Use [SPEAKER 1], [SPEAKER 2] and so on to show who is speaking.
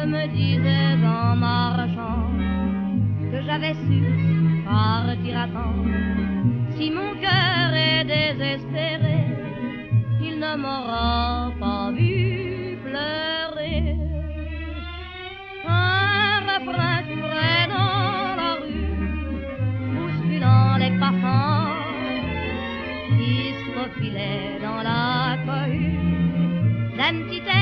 [SPEAKER 1] me disais en marchant que j'avais su partir à temps. Si mon cœur est désespéré, il ne m'aura pas vu pleurer. Un refrain courait dans la rue, bousculant les passants qui se faufilaient dans la cohue d'un petit